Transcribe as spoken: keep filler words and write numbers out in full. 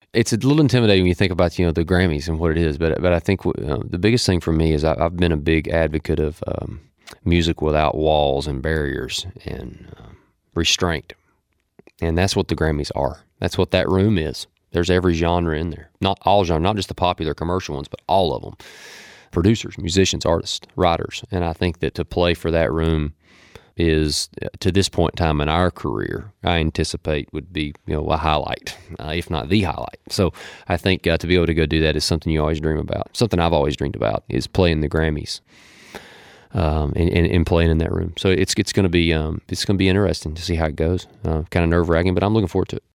It's a little intimidating when you think about, you know, the Grammys and what it is, but but I think uh, the biggest thing for me is I, I've been a big advocate of um, music without walls and barriers and uh, restraint, and that's what the Grammys are. That's what that room is. There's every genre in there, not all genre, not just the popular commercial ones, but all of them. Producers, musicians, artists, writers, and I think that to play for that room is, to this point in time in our career, I anticipate would be, you know, a highlight, uh, if not the highlight. So I think uh, to be able to go do that is something you always dream about. Something I've always dreamed about is playing the Grammys um, and, and, and playing in that room. So it's it's going to be um, it's going to be interesting to see how it goes. Uh, kind of nerve wracking, but I'm looking forward to it.